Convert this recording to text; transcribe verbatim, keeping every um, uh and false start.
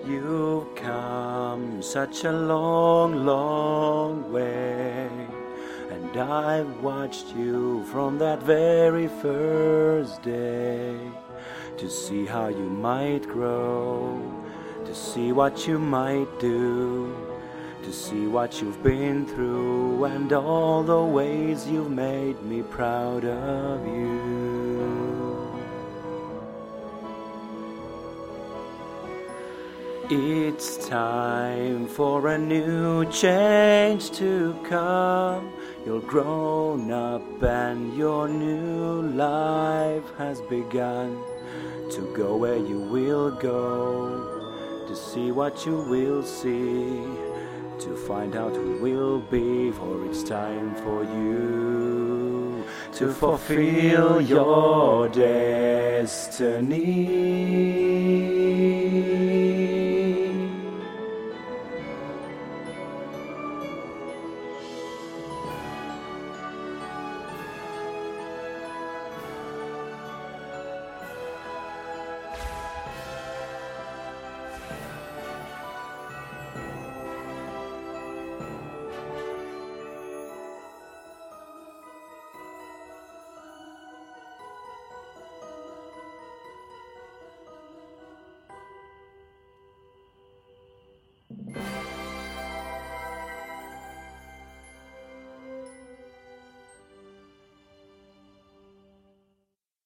You've come such a long, long way, and I've watched you from that very first day, to see how you might grow, to see what you might do, to see what you've been through, and all the ways you've made me proud of you. It's time for a new change to come. You're grown up and your new life has begun. To go where you will go, to see what you will see, to find out who will be, for it's time for you to fulfill your destiny.